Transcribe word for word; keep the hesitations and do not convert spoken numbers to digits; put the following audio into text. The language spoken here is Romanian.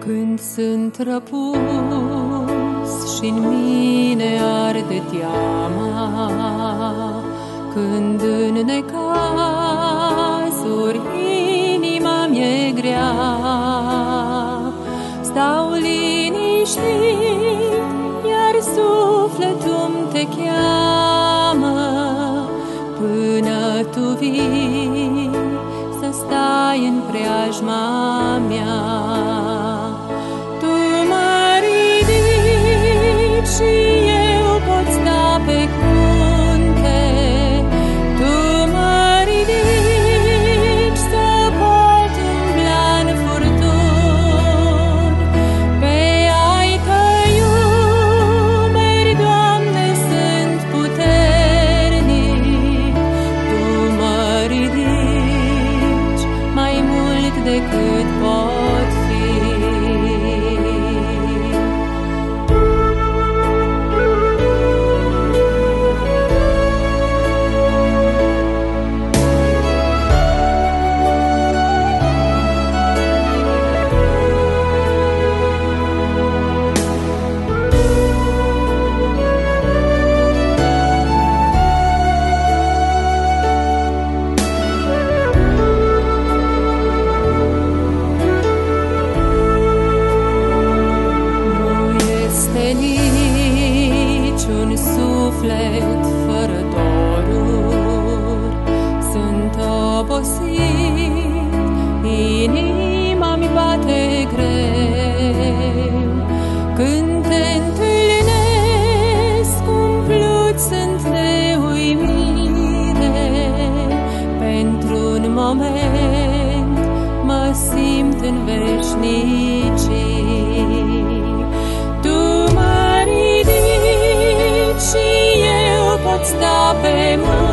Când sunt răpus și-n mine arde teama, când în necazuri inima mi-e grea, stau liniștit, iar sufletul-mi te cheamă, până tu vii să stai în preajma mea. Tu mă ridici și eu pot sta pe cunte, tu mă ridici să pot umbla în furtuni, pe ai tăi umeri, Doamne, sunt puternic. Tu mă ridici mai mult decât pot fi. Niciun suflet fără doruri, sunt obosit, inima-mi bate greu. Când te întâlnesc, umpluți sunt de uimire, pentru-un moment mă simt în veșnicii. Și eu pot sta pe mâini.